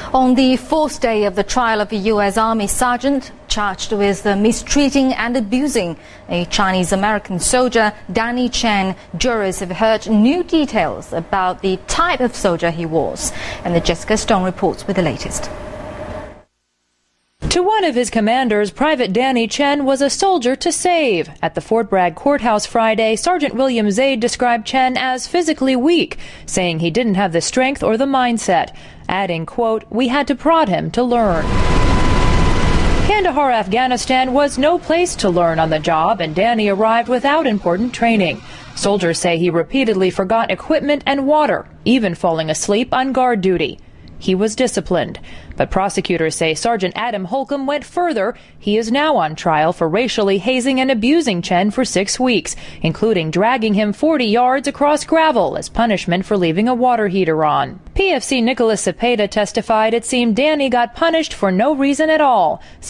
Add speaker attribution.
Speaker 1: On the fourth day of the trial of a U.S. Army sergeant charged with mistreating and abusing a Chinese-American soldier, Danny Chen, jurors have heard new details about the type of soldier he was. And Jessica Stone reports with the latest.
Speaker 2: To one of his commanders, Private Danny Chen was a soldier to save. At the Fort Bragg courthouse Friday, Sergeant William Zaid described Chen as physically weak, saying he didn't have the strength or the mindset, adding, quote, "We had to prod him to learn." Kandahar, Afghanistan was no place to learn on the job, and Danny arrived without important training. Soldiers say he repeatedly forgot equipment and water, even falling asleep on guard duty. He was disciplined. But prosecutors say Sergeant Adam Holcomb went further. He is now on trial for racially hazing and abusing Chen for 6 weeks, including dragging him 40 yards across gravel as punishment for leaving a water heater on. PFC Nicholas Cepeda testified it seemed Danny got punished for no reason at all.